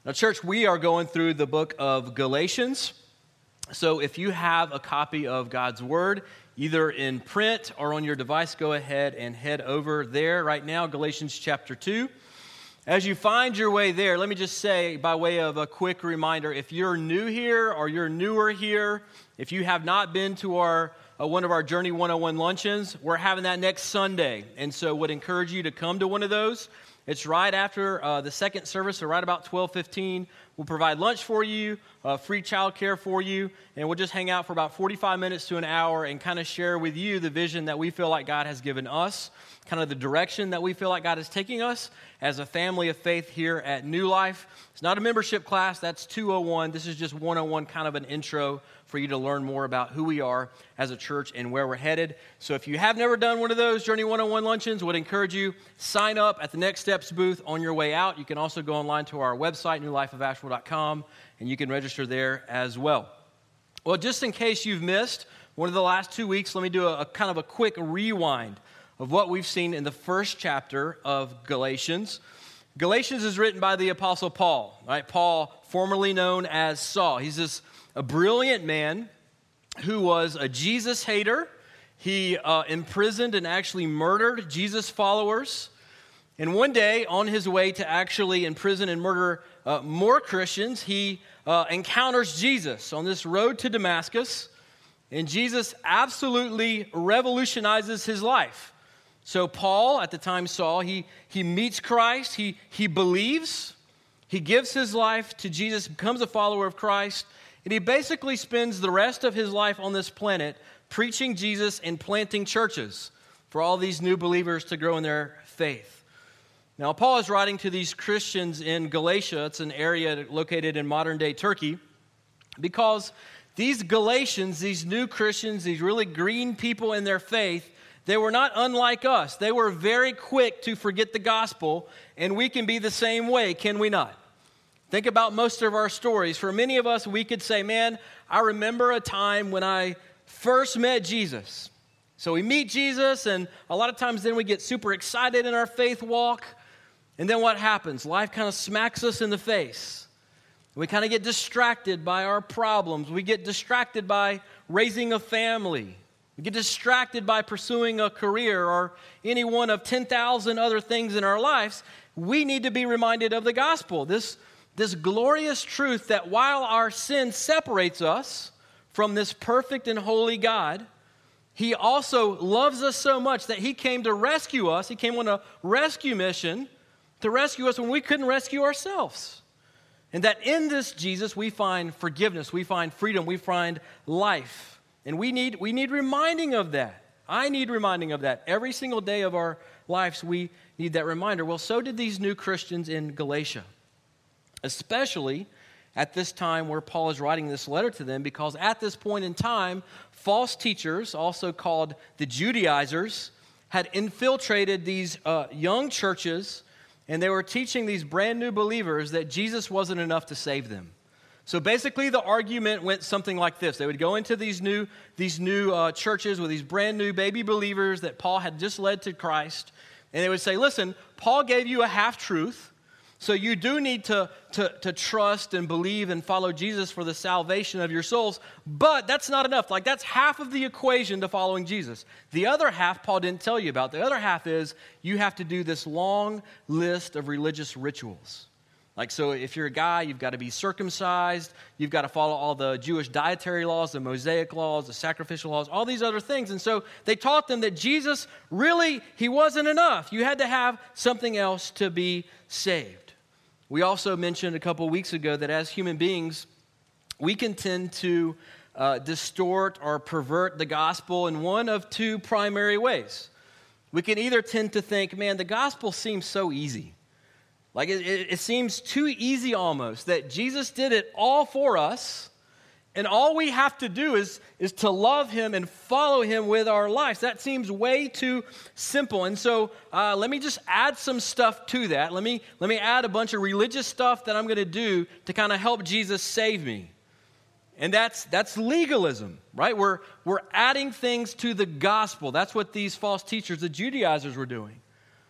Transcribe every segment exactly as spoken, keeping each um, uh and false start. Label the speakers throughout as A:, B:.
A: Now, church, we are going through the book of Galatians. So if you have a copy of God's Word, either in print or on your device, go ahead and head over there right now, Galatians chapter two. As you find your way there, let me just say, by way of a quick reminder, if you're new here or you're newer here, if you have not been to our uh, one of our Journey one oh one luncheons, we're having that next Sunday. And so would encourage you to come to one of those. It's right after uh, the second service, so right about twelve fifteen. We'll provide lunch for you, uh, free childcare for you, and we'll just hang out for about forty-five minutes to an hour and kind of share with you the vision that we feel like God has given us, kind of the direction that we feel like God is taking us as a family of faith here at New Life. It's not a membership class, that's two oh one. This is just one oh one, kind of an intro for you to learn more about who we are as a church and where we're headed. So if you have never done one of those Journey one oh one luncheons, would encourage you, sign up at the Next Steps booth on your way out. You can also go online to our website, new life of asheville dot com, and you can register there as well. Well, just in case you've missed one of the last two weeks, let me do a, a kind of a quick rewind of what we've seen in the first chapter of Galatians. Galatians is written by the Apostle Paul, right? Paul, formerly known as Saul. He's this a brilliant man who was a Jesus hater. He uh, imprisoned and actually murdered Jesus followers. And one day, on his way to actually imprison and murder uh, more Christians, he uh, encounters Jesus on this road to Damascus. And Jesus absolutely revolutionizes his life. So Paul, at the time Saul, he, he meets Christ, he, he believes, he gives his life to Jesus, becomes a follower of Christ, and he basically spends the rest of his life on this planet preaching Jesus and planting churches for all these new believers to grow in their faith. Now, Paul is writing to these Christians in Galatia. It's an area located in modern-day Turkey, because these Galatians, these new Christians, these really green people in their faith, they were not unlike us. They were very quick to forget the gospel, and we can be the same way, can we not? Think about most of our stories. For many of us, we could say, man, I remember a time when I first met Jesus. So we meet Jesus, and a lot of times then we get super excited in our faith walk, and then what happens? Life kind of smacks us in the face. We kind of get distracted by our problems. We get distracted by raising a family. We get distracted by pursuing a career or any one of ten thousand other things in our lives. We need to be reminded of the gospel, this, this glorious truth that while our sin separates us from this perfect and holy God, He also loves us so much that He came to rescue us. He came on a rescue mission to rescue us when we couldn't rescue ourselves. And that in this Jesus we find forgiveness, we find freedom, we find life. And we need we need reminding of that. I need reminding of that. Every single day of our lives, we need that reminder. Well, so did these new Christians in Galatia, especially at this time where Paul is writing this letter to them, because at this point in time, false teachers, also called the Judaizers, had infiltrated these uh, young churches, and they were teaching these brand new believers that Jesus wasn't enough to save them. So basically, the argument went something like this. They would go into these new, these new uh, churches with these brand new baby believers that Paul had just led to Christ. And they would say, listen, Paul gave you a half-truth, so you do need to, to, to trust and believe and follow Jesus for the salvation of your souls. But that's not enough. Like, that's half of the equation to following Jesus. The other half, Paul didn't tell you about. The other half is you have to do this long list of religious rituals. Like, so if you're a guy, you've got to be circumcised, you've got to follow all the Jewish dietary laws, the Mosaic laws, the sacrificial laws, all these other things. And so they taught them that Jesus really, He wasn't enough. You had to have something else to be saved. We also mentioned a couple weeks ago that as human beings, we can tend to uh, distort or pervert the gospel in one of two primary ways. We can either tend to think, man, the gospel seems so easy. Like it, it, it seems too easy almost that Jesus did it all for us, and all we have to do is, is to love Him and follow Him with our lives. That seems way too simple. And so uh, let me just add some stuff to that. Let me, let me add a bunch of religious stuff that I'm going to do to kind of help Jesus save me. And that's that's legalism, right? We're, we're adding things to the gospel. That's what these false teachers, the Judaizers, were doing.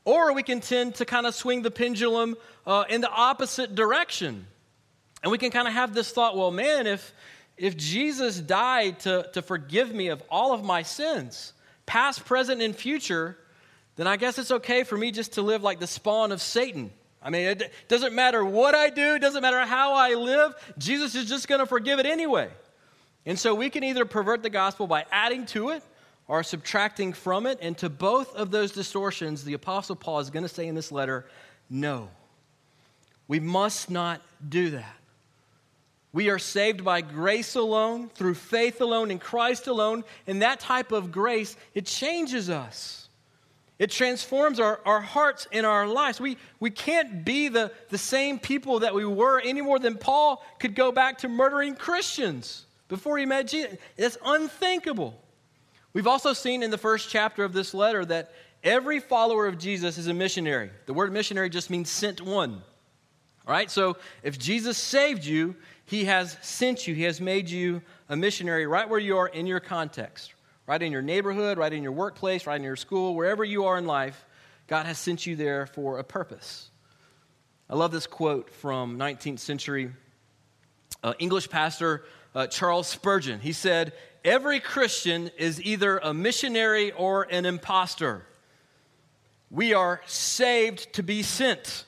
A: Or we can tend to kind of swing the pendulum uh, in the opposite direction. And we can kind of have this thought, well, man, if, if Jesus died to, to forgive me of all of my sins, past, present, and future, then I guess it's okay for me just to live like the spawn of Satan. I mean, it doesn't matter what I do, it doesn't matter how I live, Jesus is just going to forgive it anyway. And so we can either pervert the gospel by adding to it or subtracting from it. And to both of those distortions, the Apostle Paul is going to say in this letter, no. We must not do that. We are saved by grace alone, through faith alone, in Christ alone. And that type of grace, it changes us. It transforms our, our hearts and our lives. We, we can't be the, the same people that we were any more than Paul could go back to murdering Christians before he met Jesus. It's unthinkable. We've also seen in the first chapter of this letter that every follower of Jesus is a missionary. The word missionary just means sent one. All right, so if Jesus saved you, he has sent you. He has made you a missionary right where you are in your context. Right in your neighborhood, right in your workplace, right in your school, wherever you are in life, God has sent you there for a purpose. I love this quote from nineteenth century uh, English pastor uh, Charles Spurgeon. He said, "Every Christian is either a missionary or an imposter. We are saved to be sent.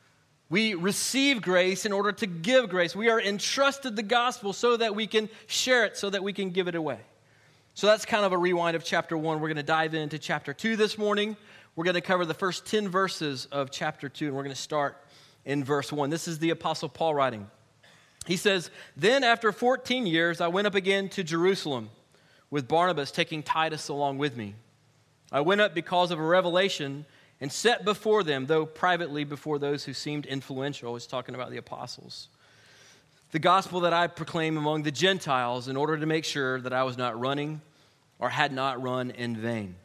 A: We receive grace in order to give grace. We are entrusted the gospel so that we can share it, so that we can give it away." So that's kind of a rewind of chapter one. We're going to dive into chapter two this morning. We're going to cover the first ten verses of chapter two, and we're going to start in verse one. This is the Apostle Paul writing. He says, "Then after fourteen years, I went up again to Jerusalem with Barnabas, taking Titus along with me. I went up because of a revelation and set before them, though privately before those who seemed influential." He's talking about the apostles. "The gospel that I proclaim among the Gentiles in order to make sure that I was not running or had not run in vain."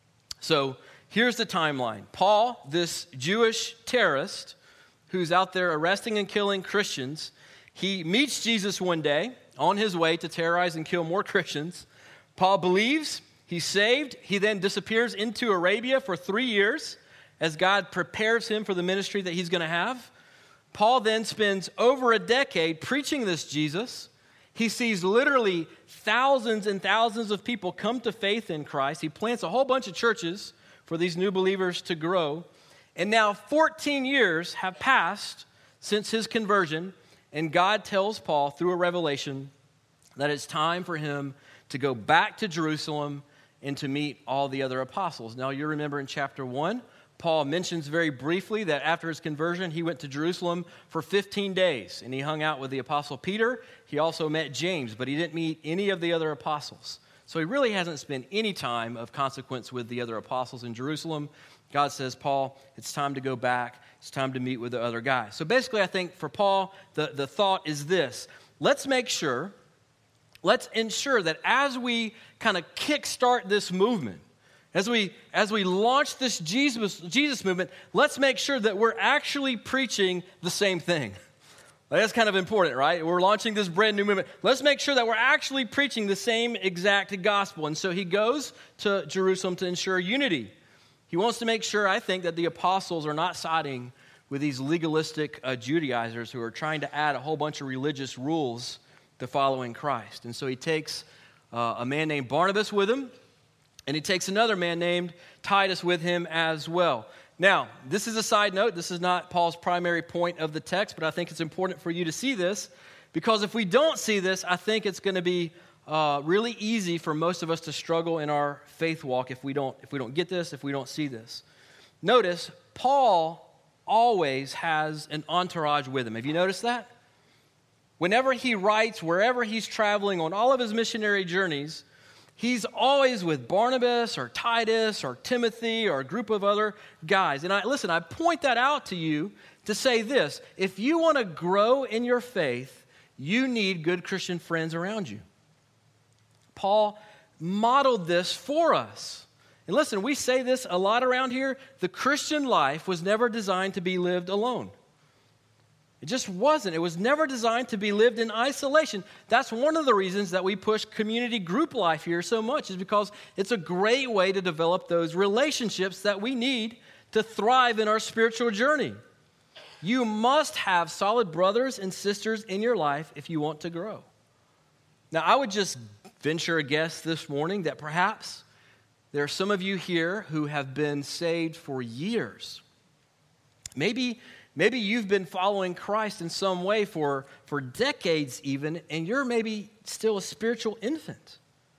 A: So here's the timeline. Paul, this Jewish terrorist who's out there arresting and killing Christians, he meets Jesus one day on his way to terrorize and kill more Christians. Paul believes, he's saved. He then disappears into Arabia for three years as God prepares him for the ministry that he's going to have. Paul then spends over a decade preaching this Jesus. He sees literally thousands and thousands of people come to faith in Christ. He plants a whole bunch of churches for these new believers to grow. And now fourteen years have passed since his conversion, and God tells Paul through a revelation that it's time for him to go back to Jerusalem and to meet all the other apostles. Now you remember in chapter one, Paul mentions very briefly that after his conversion, he went to Jerusalem for fifteen days, and he hung out with the apostle Peter. He also met James, but he didn't meet any of the other apostles. So he really hasn't spent any time of consequence with the other apostles in Jerusalem. God says, Paul, it's time to go back. It's time to meet with the other guys. So basically, I think for Paul, the, the thought is this. Let's make sure, let's ensure that as we kind of kickstart this movement, As we as we launch this Jesus, Jesus movement, let's make sure that we're actually preaching the same thing. That's kind of important, right? We're launching this brand new movement. Let's make sure that we're actually preaching the same exact gospel. And so he goes to Jerusalem to ensure unity. He wants to make sure, I think, that the apostles are not siding with these legalistic uh, Judaizers who are trying to add a whole bunch of religious rules to following Christ. And so he takes uh, a man named Barnabas with him, and he takes another man named Titus with him as well. Now, this is a side note. This is not Paul's primary point of the text, but I think it's important for you to see this, because if we don't see this, I think it's going to be uh, really easy for most of us to struggle in our faith walk if we don't if we don't get this, if we don't see this. Notice, Paul always has an entourage with him. Have you noticed that? Whenever he writes, wherever he's traveling on all of his missionary journeys, he's always with Barnabas or Titus or Timothy or a group of other guys. And I listen, I point that out to you to say this. If you want to grow in your faith, you need good Christian friends around you. Paul modeled this for us. And listen, we say this a lot around here. The Christian life was never designed to be lived alone. It just wasn't. It was never designed to be lived in isolation. That's one of the reasons that we push community group life here so much, is because it's a great way to develop those relationships that we need to thrive in our spiritual journey. You must have solid brothers and sisters in your life if you want to grow. Now, I would just venture a guess this morning that perhaps there are some of you here who have been saved for years. Maybe, maybe you've been following Christ in some way for, for decades even, and you're maybe still a spiritual infant.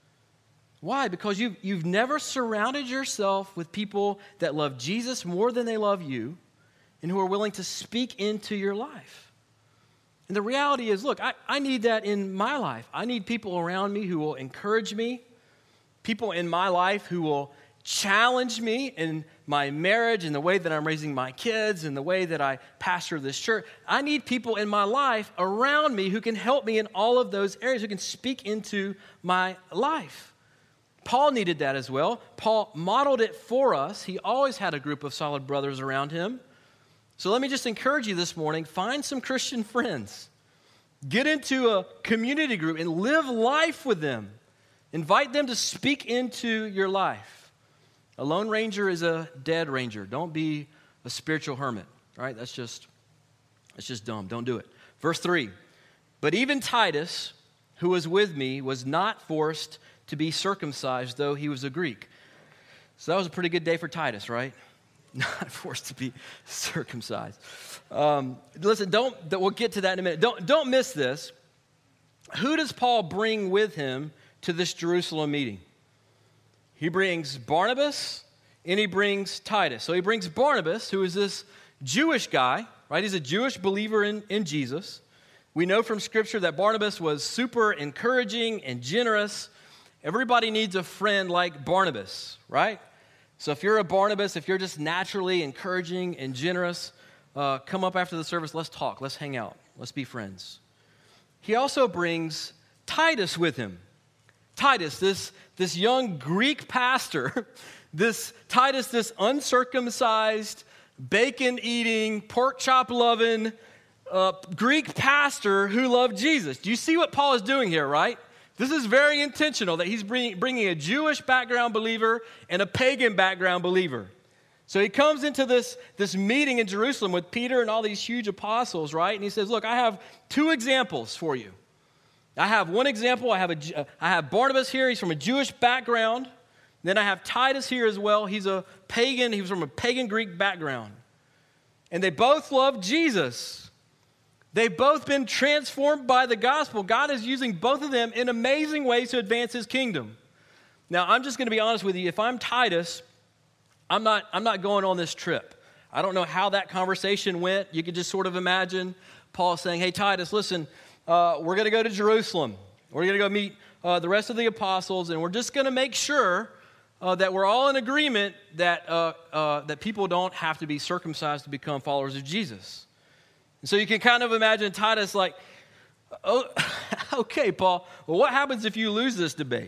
A: Why? Because you've, you've never surrounded yourself with people that love Jesus more than they love you and who are willing to speak into your life. And the reality is, look, I, I need that in my life. I need people around me who will encourage me, people in my life who will challenge me in my marriage and the way that I'm raising my kids and the way that I pastor this church. I need people in my life around me who can help me in all of those areas, who can speak into my life. Paul needed that as well. Paul modeled it for us. He always had a group of solid brothers around him. So let me just encourage you this morning, find some Christian friends. Get into a community group and live life with them. Invite them to speak into your life. A lone ranger is a dead ranger. Don't be a spiritual hermit, right? That's just, that's just dumb. Don't do it. Verse three, but even Titus, who was with me, was not forced to be circumcised, though he was a Greek. So that was a pretty good day for Titus, right? Not forced to be circumcised. Um, listen, don't, we'll get to that in a minute. Don't, don't miss this. Who does Paul bring with him to this Jerusalem meeting? He brings Barnabas and he brings Titus. So he brings Barnabas, who is this Jewish guy, right? He's a Jewish believer in, in Jesus. We know from Scripture that Barnabas was super encouraging and generous. Everybody needs a friend like Barnabas, right? So if you're a Barnabas, if you're just naturally encouraging and generous, uh, come up after the service. Let's talk. Let's hang out. Let's be friends. He also brings Titus with him. Titus, this, this young Greek pastor, this Titus, this uncircumcised, bacon-eating, pork-chop-loving uh, Greek pastor who loved Jesus. Do you see what Paul is doing here, right? This is very intentional that he's bringing, bringing a Jewish background believer and a pagan background believer. So he comes into this, this meeting in Jerusalem with Peter and all these huge apostles, right? And he says, look, I have two examples for you. I have one example. I have, a, I have Barnabas here. He's from a Jewish background. Then I have Titus here as well. He's a pagan. He was from a pagan Greek background. And they both love Jesus. They've both been transformed by the gospel. God is using both of them in amazing ways to advance his kingdom. Now, I'm just going to be honest with you. If I'm Titus, I'm not, I'm not going on this trip. I don't know how that conversation went. You could just sort of imagine Paul saying, hey, Titus, listen, uh, we're going to go to Jerusalem. We're going to go meet uh, the rest of the apostles, and we're just going to make sure uh, that we're all in agreement that, uh, uh, that people don't have to be circumcised to become followers of Jesus. So you can kind of imagine Titus like, oh, okay, Paul, well, what happens if you lose this debate?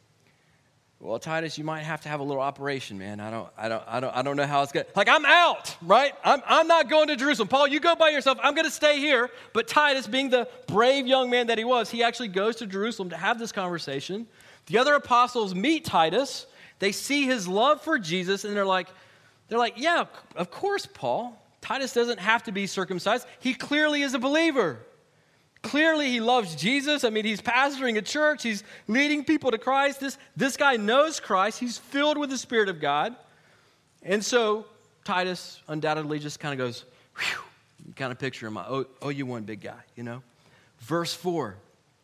A: Well, Titus, you might have to have a little operation, man. I don't, I don't, I don't, I don't know how it's going. Like, I'm out, right? I'm, I'm not going to Jerusalem. Paul, you go by yourself. I'm going to stay here. But Titus, being the brave young man that he was, he actually goes to Jerusalem to have this conversation. The other apostles meet Titus. They see his love for Jesus, and they're like, they're like, yeah, of course, Paul. Titus doesn't have to be circumcised. He clearly is a believer. Clearly he loves Jesus. I mean, he's pastoring a church. He's leading people to Christ. This, this guy knows Christ. He's filled with the Spirit of God. And so Titus undoubtedly just kind of goes, whew. You kind of picture him. Oh, oh, you one big guy, you know. Verse four,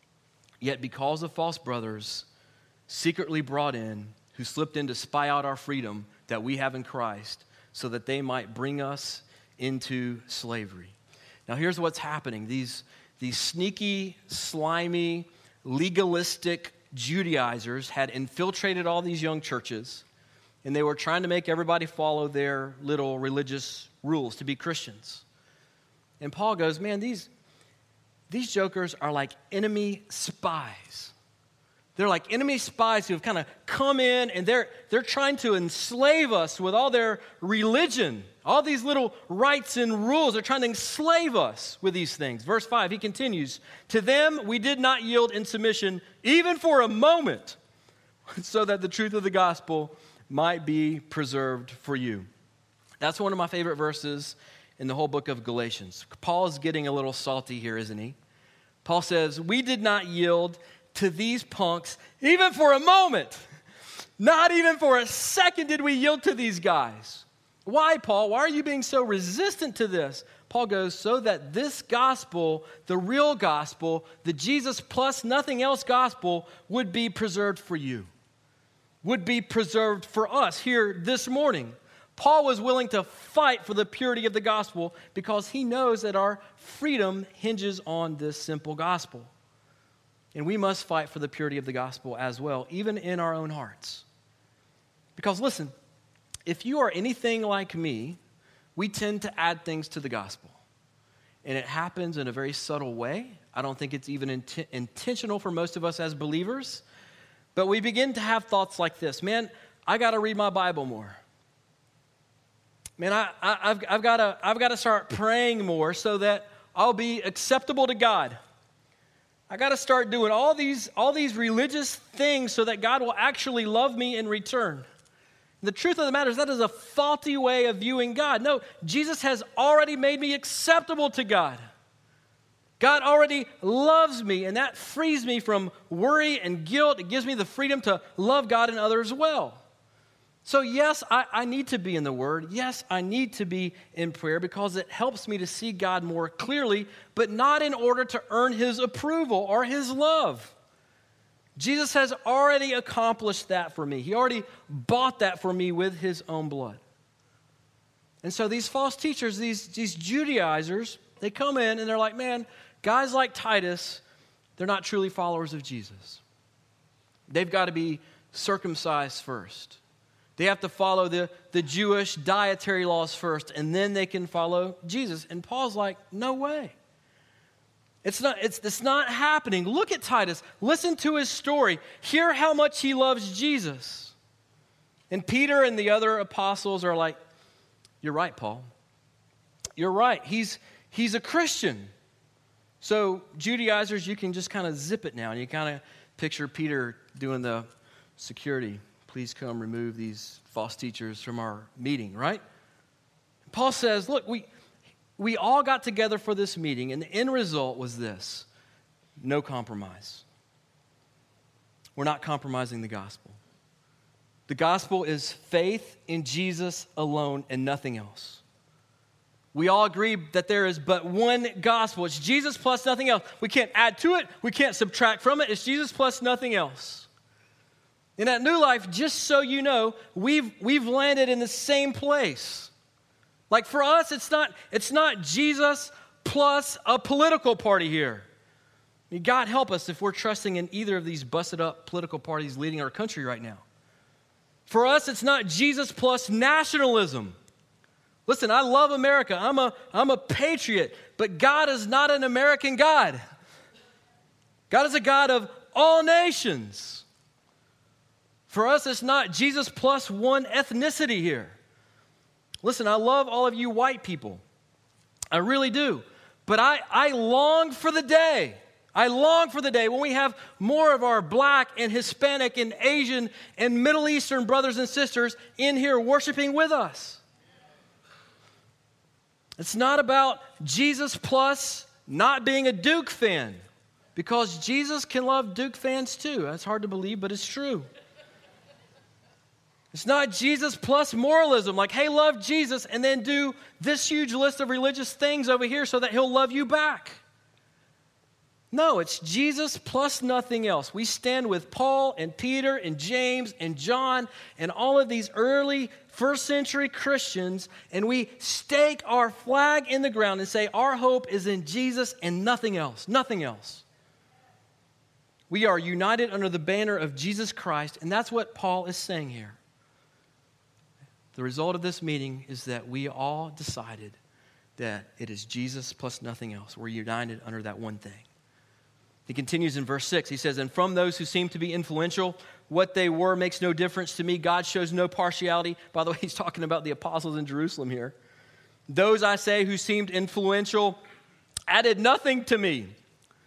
A: yet because of false brothers secretly brought in, who slipped in to spy out our freedom that we have in Christ, so that they might bring us into slavery. Now here's what's happening. These, these sneaky, slimy, legalistic Judaizers had infiltrated all these young churches, and they were trying to make everybody follow their little religious rules to be Christians. And Paul goes, man, these, these jokers are like enemy spies. They're like enemy spies who have kind of come in, and they're, they're trying to enslave us with all their religion. All these little rights and rules, they're trying to enslave us with these things. Verse five, he continues, to them we did not yield in submission even for a moment, so that the truth of the gospel might be preserved for you. That's one of my favorite verses in the whole book of Galatians. Paul is getting a little salty here, isn't he? Paul says, we did not yield to these punks even for a moment. Not even for a second did we yield to these guys. Why, Paul? Why are you being so resistant to this? Paul goes, so that this gospel, the real gospel, the Jesus plus nothing else gospel, would be preserved for you, would be preserved for us here this morning. Paul was willing to fight for the purity of the gospel because he knows that our freedom hinges on this simple gospel. And we must fight for the purity of the gospel as well, even in our own hearts. Because listen, if you are anything like me, we tend to add things to the gospel. And it happens in a very subtle way. I don't think it's even int- intentional for most of us as believers. But we begin to have thoughts like this. Man, I got to read my Bible more. Man, I, I, I've, I've got to I've got to start praying more so that I'll be acceptable to God. I got to start doing all these, all these religious things so that God will actually love me in return. The truth of the matter is that is a faulty way of viewing God. No, Jesus has already made me acceptable to God. God already loves me, and that frees me from worry and guilt. It gives me the freedom to love God and others well. So yes, I, I need to be in the Word. Yes, I need to be in prayer because it helps me to see God more clearly, but not in order to earn His approval or His love. Jesus has already accomplished that for me. He already bought that for me with His own blood. And so these false teachers, these, these Judaizers, they come in and they're like, man, guys like Titus, they're not truly followers of Jesus. They've got to be circumcised first. They have to follow the, the Jewish dietary laws first, and then they can follow Jesus. And Paul's like, no way. It's not, it's, it's not happening. Look at Titus. Listen to his story. Hear how much he loves Jesus. And Peter and the other apostles are like, you're right, Paul. You're right. He's, he's a Christian. So Judaizers, you can just kind of zip it now. And you kind of picture Peter doing the security. Please come remove these false teachers from our meeting, right? Paul says, look, we... We all got together for this meeting, and the end result was this: no compromise. We're not compromising the gospel. The gospel is faith in Jesus alone and nothing else. We all agree that there is but one gospel. It's Jesus plus nothing else. We can't add to it. We can't subtract from it. It's Jesus plus nothing else. In that New Life, just so you know, we've, we've landed in the same place. Like for us, it's not, it's not Jesus plus a political party here. I mean, God help us if we're trusting in either of these busted up political parties leading our country right now. For us, it's not Jesus plus nationalism. Listen, I love America. I'm a, I'm a patriot, but God is not an American God. God is a God of all nations. For us, it's not Jesus plus one ethnicity here. Listen, I love all of you white people. I really do. But I, I long for the day. I long for the day when we have more of our black and Hispanic and Asian and Middle Eastern brothers and sisters in here worshiping with us. It's not about Jesus plus not being a Duke fan, because Jesus can love Duke fans too. That's hard to believe, but it's true. It's not Jesus plus moralism, like, hey, love Jesus and then do this huge list of religious things over here so that He'll love you back. No, it's Jesus plus nothing else. We stand with Paul and Peter and James and John and all of these early first century Christians, and we stake our flag in the ground and say our hope is in Jesus and nothing else, nothing else. We are united under the banner of Jesus Christ, and that's what Paul is saying here. The result of this meeting is that we all decided that it is Jesus plus nothing else. We're united under that one thing. He continues in verse six. He says, and from those who seem to be influential, what they were makes no difference to me. God shows no partiality. By the way, he's talking about the apostles in Jerusalem here. Those, I say, who seemed influential added nothing to me.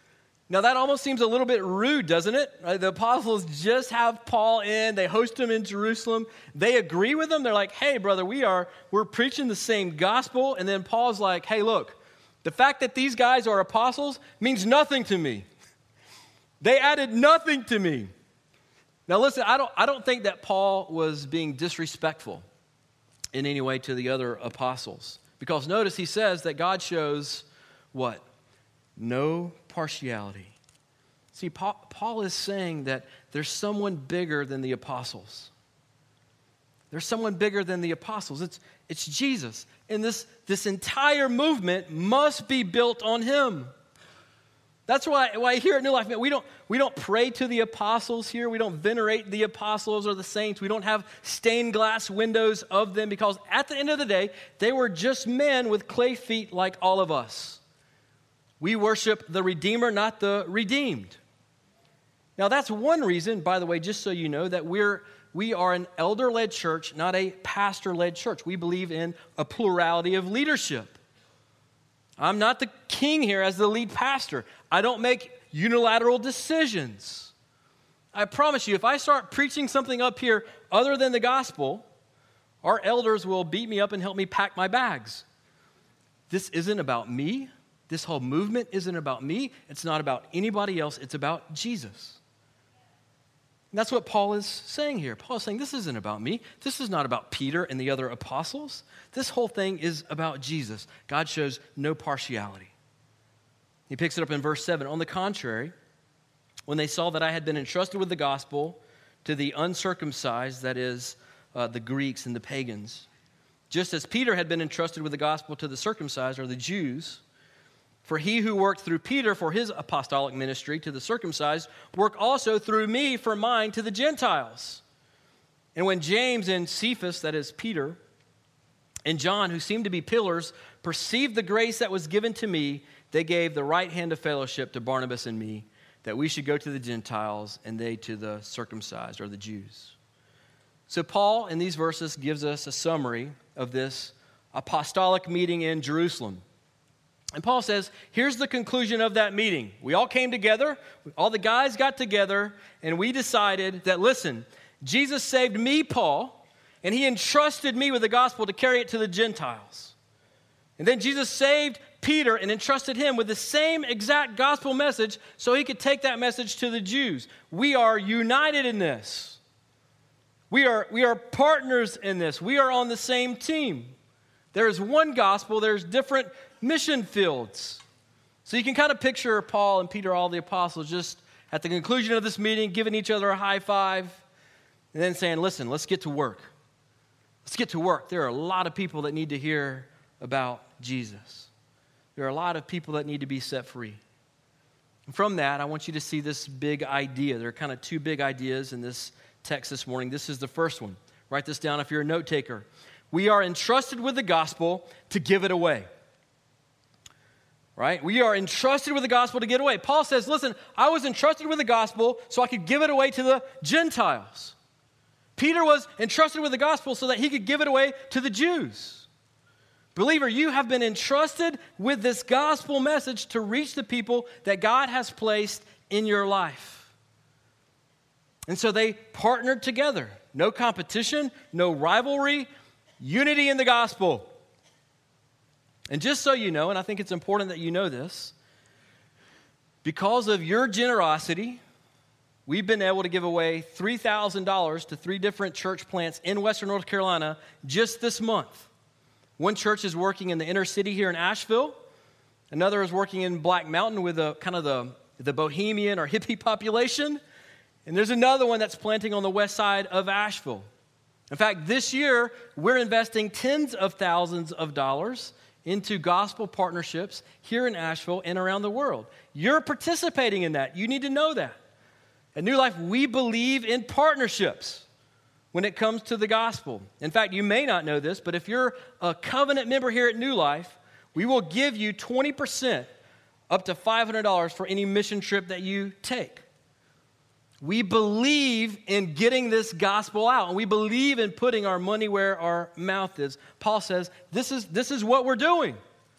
A: Now, that almost seems a little bit rude, doesn't it? Right? The apostles just have Paul in. They host him in Jerusalem. They agree with him. They're like, hey, brother, we are, we're preaching the same gospel. And then Paul's like, hey, look, the fact that these guys are apostles means nothing to me. They added nothing to me. Now, listen, I don't, I don't think that Paul was being disrespectful in any way to the other apostles. Because notice he says that God shows what? No partiality. See, Paul, Paul is saying that there's someone bigger than the apostles. There's someone bigger than the apostles. It's, it's Jesus. And this, this entire movement must be built on him. That's why, why here at New Life, man, we don't, we don't pray to the apostles here. We don't venerate the apostles or the saints. We don't have stained glass windows of them because at the end of the day, they were just men with clay feet like all of us. We worship the Redeemer, not the redeemed. Now, that's one reason, by the way, just so you know, that we're, we are an elder-led church, not a pastor-led church. We believe in a plurality of leadership. I'm not the king here as the lead pastor. I don't make unilateral decisions. I promise you, if I start preaching something up here other than the gospel, our elders will beat me up and help me pack my bags. This isn't about me. This whole movement isn't about me. It's not about anybody else. It's about Jesus. And that's what Paul is saying here. Paul is saying, this isn't about me. This is not about Peter and the other apostles. This whole thing is about Jesus. God shows no partiality. He picks it up in verse seven. On the contrary, when they saw that I had been entrusted with the gospel to the uncircumcised, that is, uh, the Greeks and the pagans, just as Peter had been entrusted with the gospel to the circumcised, or the Jews, for he who worked through Peter for his apostolic ministry to the circumcised, worked also through me for mine to the Gentiles. And when James and Cephas, that is Peter, and John, who seemed to be pillars, perceived the grace that was given to me, they gave the right hand of fellowship to Barnabas and me, that we should go to the Gentiles and they to the circumcised, or the Jews. So Paul, in these verses, gives us a summary of this apostolic meeting in Jerusalem. And Paul says, here's the conclusion of that meeting. We all came together, all the guys got together, and we decided that, listen, Jesus saved me, Paul, and he entrusted me with the gospel to carry it to the Gentiles. And then Jesus saved Peter and entrusted him with the same exact gospel message so he could take that message to the Jews. We are united in this. We are, we are partners in this. We are on the same team. There is one gospel, there's different mission fields. So you can kind of picture Paul and Peter, all the apostles, just at the conclusion of this meeting, giving each other a high five, and then saying, listen, let's get to work. Let's get to work. There are a lot of people that need to hear about Jesus. There are a lot of people that need to be set free. And from that, I want you to see this big idea. There are kind of two big ideas in this text this morning. This is the first one. Write this down if you're a note taker. We are entrusted with the gospel to give it away. Right? We are entrusted with the gospel to give it away. Paul says, listen, I was entrusted with the gospel so I could give it away to the Gentiles. Peter was entrusted with the gospel so that he could give it away to the Jews. Believer, you have been entrusted with this gospel message to reach the people that God has placed in your life. And so they partnered together. No competition, no rivalry, unity in the gospel. And just so you know, and I think it's important that you know this, because of your generosity, we've been able to give away three thousand dollars to three different church plants in Western North Carolina just this month. One church is working in the inner city here in Asheville. Another is working in Black Mountain with a kind of the, the bohemian or hippie population. And there's another one that's planting on the west side of Asheville. In fact, this year, we're investing tens of thousands of dollars into gospel partnerships here in Asheville and around the world. You're participating in that. You need to know that. At New Life, we believe in partnerships when it comes to the gospel. In fact, you may not know this, but if you're a covenant member here at New Life, we will give you twenty percent up to five hundred dollars for any mission trip that you take. We believe in getting this gospel out, and we believe in putting our money where our mouth is. Paul says, this is, this is what we're doing.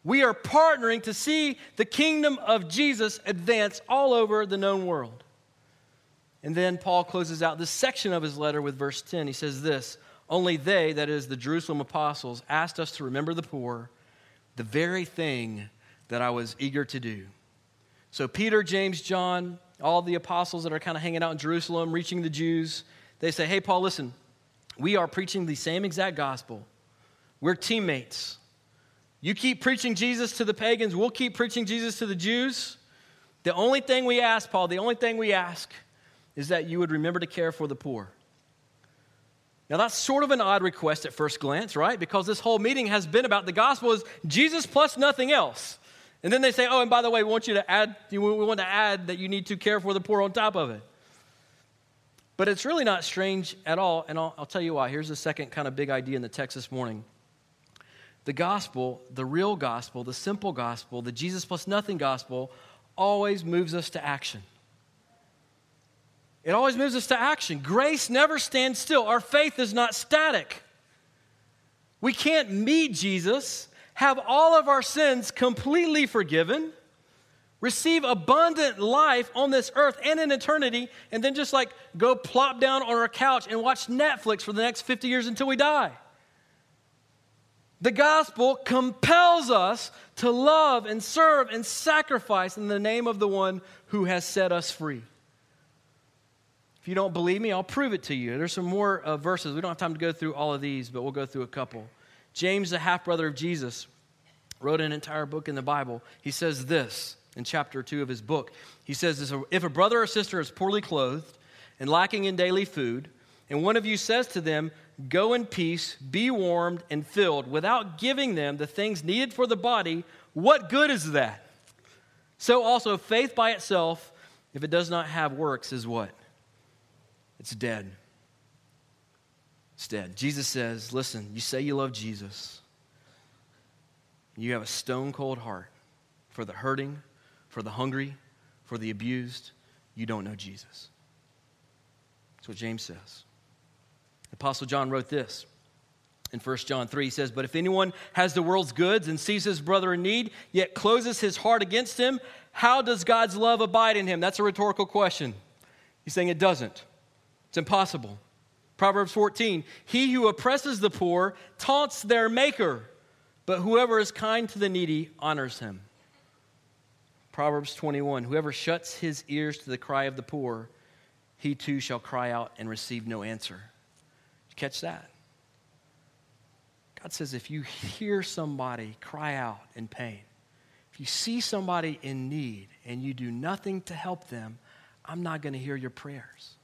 A: We are partnering to see the kingdom of Jesus advance all over the known world. And then Paul closes out this section of his letter with verse ten. He says this, only they, that is the Jerusalem apostles, asked us to remember the poor, the very thing that I was eager to do. So Peter, James, John, all the apostles that are kind of hanging out in Jerusalem, reaching the Jews, they say, hey, Paul, listen, we are preaching the same exact gospel. We're teammates. You keep preaching Jesus to the pagans, we'll keep preaching Jesus to the Jews. The only thing we ask, Paul, the only thing we ask is that you would remember to care for the poor. Now that's sort of an odd request at first glance, right? Because this whole meeting has been about the gospel is Jesus plus nothing else. And then they say, oh, and by the way, we want you to add, we want to add that you need to care for the poor on top of it. But it's really not strange at all, and I'll, I'll tell you why. Here's the second kind of big idea in the text this morning. The gospel, the real gospel, the simple gospel, the Jesus plus nothing gospel, always moves us to action. It always moves us to action. Grace never stands still. Our faith is not static. We can't meet Jesus, have all of our sins completely forgiven, receive abundant life on this earth and in eternity, and then just like go plop down on our couch and watch Netflix for the next fifty years until we die. The gospel compels us to love and serve and sacrifice in the name of the one who has set us free. If you don't believe me, I'll prove it to you. There's some more uh, verses. We don't have time to go through all of these, but we'll go through a couple. James, the half-brother of Jesus, wrote an entire book in the Bible. He says this in chapter two of his book. He says this, if a brother or sister is poorly clothed and lacking in daily food, and one of you says to them, go in peace, be warmed and filled, without giving them the things needed for the body, what good is that? So also faith by itself, if it does not have works, is what? It's dead. It's dead. Jesus says, listen, you say you love Jesus. You have a stone-cold heart for the hurting, for the hungry, for the abused. You don't know Jesus. That's what James says. The Apostle John wrote this in First John three. He says, but if anyone has the world's goods and sees his brother in need, yet closes his heart against him, how does God's love abide in him? That's a rhetorical question. He's saying it doesn't. It's impossible. Proverbs fourteen, he who oppresses the poor taunts their maker, but whoever is kind to the needy honors him. Proverbs twenty-one, whoever shuts his ears to the cry of the poor, he too shall cry out and receive no answer. Did you catch that? God says if you hear somebody cry out in pain, if you see somebody in need and you do nothing to help them, I'm not going to hear your prayers.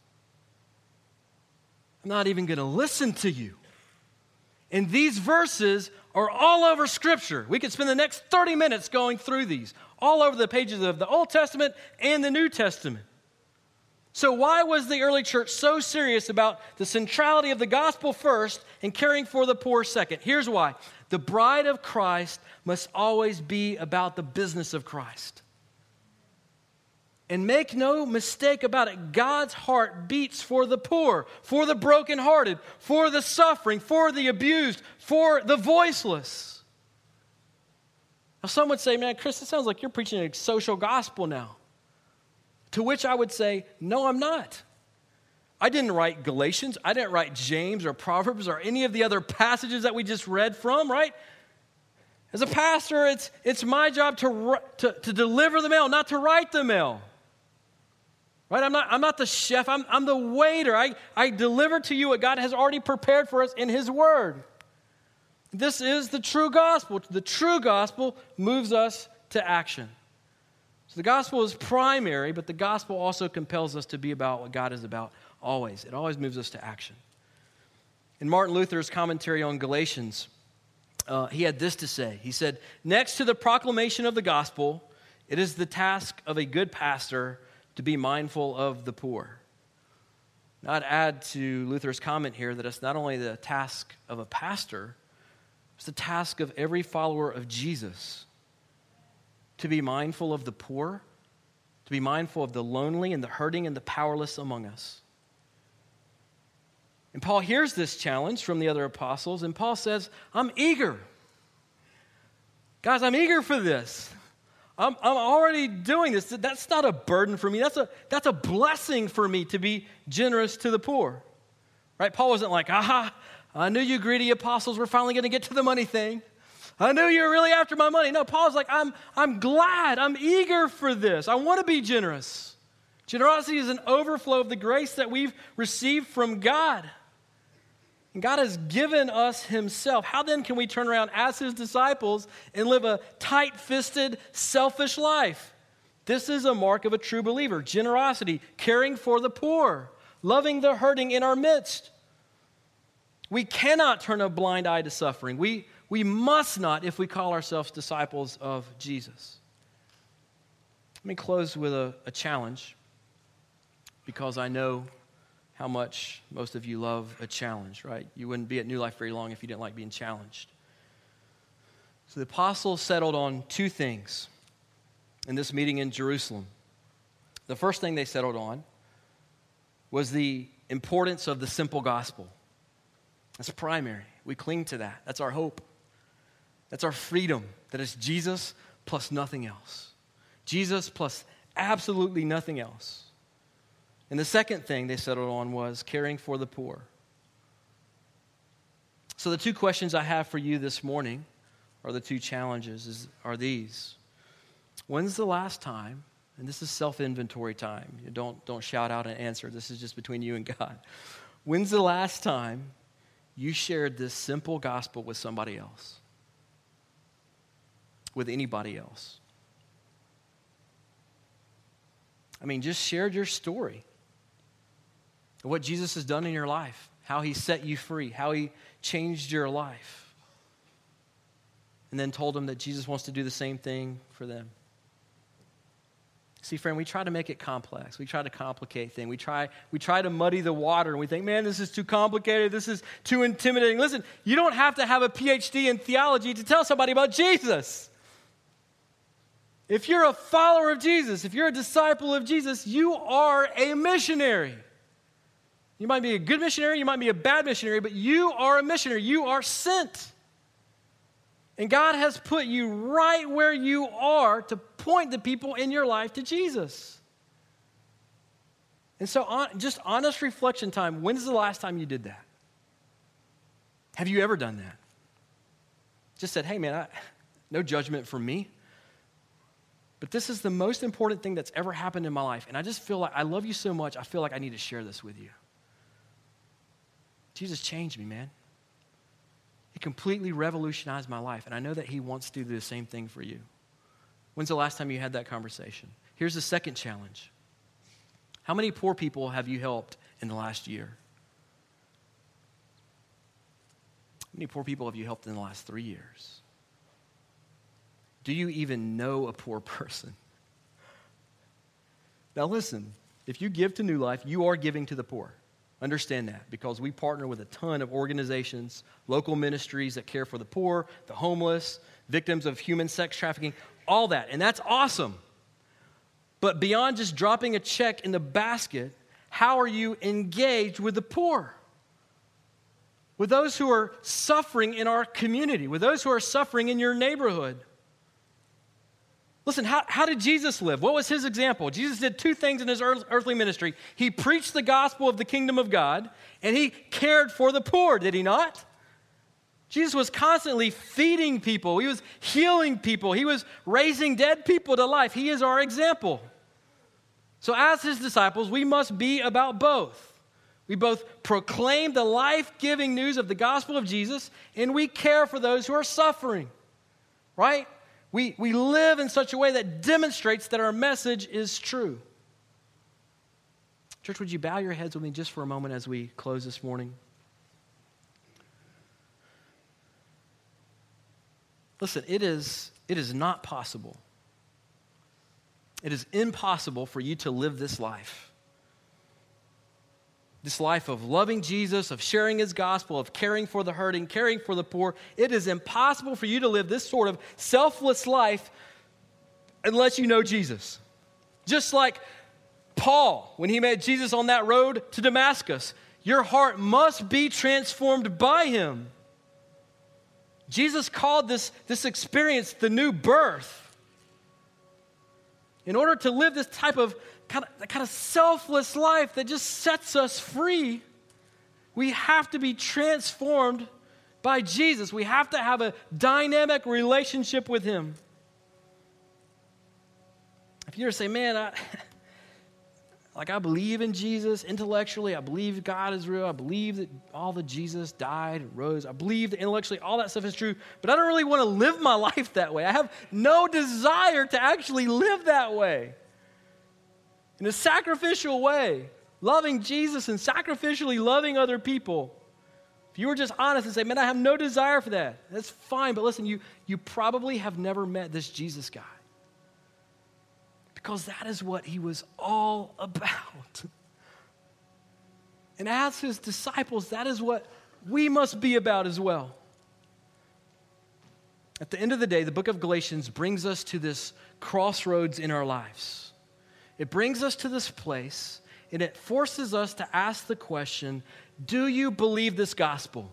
A: I'm not even going to listen to you. And these verses are all over Scripture. We could spend the next thirty minutes going through these, all over the pages of the Old Testament and the New Testament. So why was the early church so serious about the centrality of the gospel first and caring for the poor second? Here's why. The bride of Christ must always be about the business of Christ. And make no mistake about it, God's heart beats for the poor, for the brokenhearted, for the suffering, for the abused, for the voiceless. Now some would say, man, Chris, it sounds like you're preaching a social gospel now. To which I would say, no, I'm not. I didn't write Galatians. I didn't write James or Proverbs or any of the other passages that we just read from, right? As a pastor, it's, it's my job to, to, to deliver the mail, not to write the mail. Right? I'm not, I'm not the chef. I'm, I'm the waiter. I, I deliver to you what God has already prepared for us in His Word. This is the true gospel. The true gospel moves us to action. So the gospel is primary, but the gospel also compels us to be about what God is about always. It always moves us to action. In Martin Luther's commentary on Galatians, uh, he had this to say. He said, next to the proclamation of the gospel, it is the task of a good pastor to be mindful of the poor. Now, I'd add to Luther's comment here that it's not only the task of a pastor, it's the task of every follower of Jesus to be mindful of the poor, to be mindful of the lonely and the hurting and the powerless among us. And Paul hears this challenge from the other apostles, and Paul says, I'm eager. Guys, I'm eager for this. I'm, I'm already doing this. That's not a burden for me. That's a, that's a blessing for me to be generous to the poor. Right? Paul wasn't like, aha, I knew you greedy apostles were finally going to get to the money thing. I knew you were really after my money. No, Paul's like, I'm, I'm glad. I'm eager for this. I want to be generous. Generosity is an overflow of the grace that we've received from God. And God has given us himself. How then can we turn around as his disciples and live a tight-fisted, selfish life? This is a mark of a true believer. Generosity, caring for the poor, loving the hurting in our midst. We cannot turn a blind eye to suffering. We, we must not if we call ourselves disciples of Jesus. Let me close with a, a challenge, because I know how much most of you love a challenge, right? You wouldn't be at New Life very long if you didn't like being challenged. So the apostles settled on two things in this meeting in Jerusalem. The first thing they settled on was the importance of the simple gospel. That's primary. We cling to that. That's our hope. That's our freedom. That is Jesus plus nothing else. Jesus plus absolutely nothing else. And the second thing they settled on was caring for the poor. So the two questions I have for you this morning, or the two challenges, is, are these. When's the last time, and this is self-inventory time. You don't, don't shout out an answer. This is just between you and God. When's the last time you shared this simple gospel with somebody else? With anybody else? I mean, just shared your story. What Jesus has done in your life, how he set you free, how he changed your life. And then told them that Jesus wants to do the same thing for them. See, friend, we try to make it complex. We try to complicate things. We try, we try to muddy the water, and we think, man, this is too complicated. This is too intimidating. Listen, you don't have to have a P H D in theology to tell somebody about Jesus. If you're a follower of Jesus, if you're a disciple of Jesus, you are a missionary. You might be a good missionary, you might be a bad missionary, but you are a missionary. You are sent. And God has put you right where you are to point the people in your life to Jesus. And so on, just honest reflection time, when's the last time you did that? Have you ever done that? Just said, hey man, I, no judgment from me. But this is the most important thing that's ever happened in my life. And I just feel like I love you so much, I feel like I need to share this with you. Jesus changed me, man. He completely revolutionized my life, and I know that he wants to do the same thing for you. When's the last time you had that conversation? Here's the second challenge. How many poor people have you helped in the last year? How many poor people have you helped in the last three years? Do you even know a poor person? Now listen, if you give to New Life, you are giving to the poor. Understand that, because we partner with a ton of organizations, local ministries that care for the poor, the homeless, victims of human sex trafficking, all that. And that's awesome. But beyond just dropping a check in the basket, how are you engaged with the poor? With those who are suffering in our community, with those who are suffering in your neighborhood. Listen, how, how did Jesus live? What was his example? Jesus did two things in his earth, earthly ministry. He preached the gospel of the kingdom of God, and he cared for the poor, did he not? Jesus was constantly feeding people. He was healing people. He was raising dead people to life. He is our example. So as his disciples, we must be about both. We both proclaim the life-giving news of the gospel of Jesus, and we care for those who are suffering, right? We, we live in such a way that demonstrates that our message is true. Church, would you bow your heads with me just for a moment as we close this morning? Listen, it is, it is not possible. It is impossible for you to live this life. This life of loving Jesus, of sharing his gospel, of caring for the hurting, caring for the poor. It is impossible for you to live this sort of selfless life unless you know Jesus. Just like Paul, when he met Jesus on that road to Damascus, your heart must be transformed by him. Jesus called this, this experience the new birth. In order to live this type of kind of, kind of selfless life that just sets us free, we have to be transformed by Jesus. We have to have a dynamic relationship with him. If you were to say, man, I, like I believe in Jesus intellectually, I believe God is real, I believe that all the Jesus died and rose, I believe that intellectually all that stuff is true, but I don't really want to live my life that way. I have no desire to actually live that way. In a sacrificial way, loving Jesus and sacrificially loving other people. If you were just honest and say, man, I have no desire for that, that's fine, but listen, you, you probably have never met this Jesus guy. Because that is what he was all about. And as his disciples, that is what we must be about as well. At the end of the day, the book of Galatians brings us to this crossroads in our lives. It brings us to this place, and it forces us to ask the question, do you believe this gospel?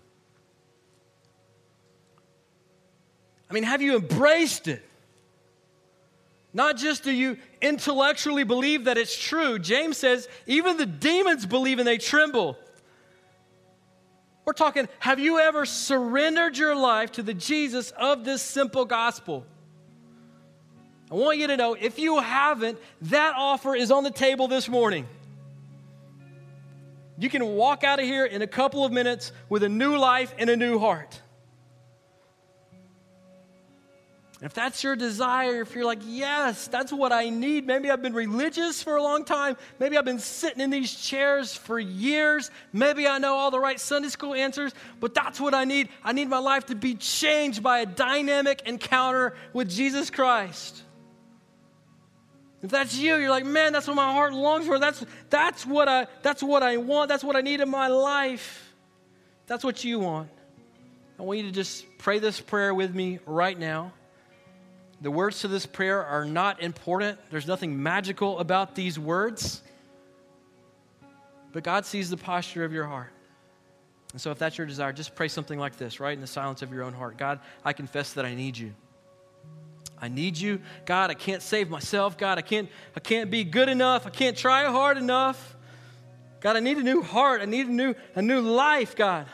A: I mean, have you embraced it? Not just do you intellectually believe that it's true. James says even the demons believe and they tremble. We're talking, have you ever surrendered your life to the Jesus of this simple gospel? I want you to know, if you haven't, that offer is on the table this morning. You can walk out of here in a couple of minutes with a new life and a new heart. If that's your desire, if you're like, yes, that's what I need. Maybe I've been religious for a long time. Maybe I've been sitting in these chairs for years. Maybe I know all the right Sunday school answers, but that's what I need. I need my life to be changed by a dynamic encounter with Jesus Christ. If that's you, you're like, man, that's what my heart longs for. That's, that's, what I, that's what I want. That's what I need in my life. That's what you want. I want you to just pray this prayer with me right now. The words to this prayer are not important. There's nothing magical about these words. But God sees the posture of your heart. And so if that's your desire, just pray something like this, right in the silence of your own heart. God, I confess that I need you. I need you. God, I can't save myself. God, I can't, I can't be good enough. I can't try hard enough. God, I need a new heart. I need a new, a new life, God.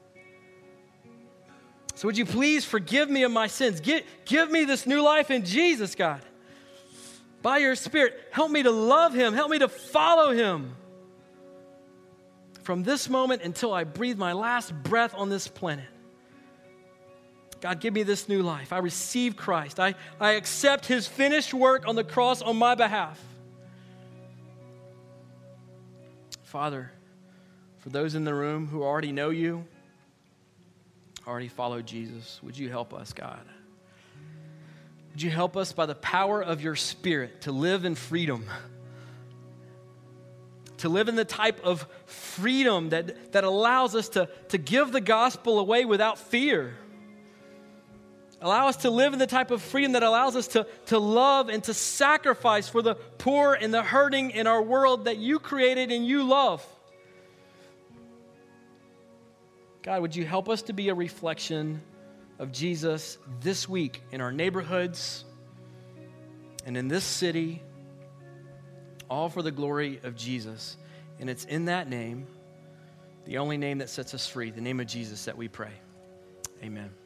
A: So would you please forgive me of my sins? Give, give me this new life in Jesus, God. By your Spirit, help me to love him. Help me to follow him. From this moment until I breathe my last breath on this planet. God, give me this new life. I receive Christ. I, I accept his finished work on the cross on my behalf. Father, for those in the room who already know you, already follow Jesus, would you help us, God? Would you help us by the power of your Spirit to live in freedom? To live in the type of freedom that, that allows us to, to give the gospel away without fear. Allow us to live in the type of freedom that allows us to, to love and to sacrifice for the poor and the hurting in our world that you created and you love. God, would you help us to be a reflection of Jesus this week in our neighborhoods and in this city, all for the glory of Jesus. And it's in that name, the only name that sets us free, the name of Jesus, that we pray. Amen.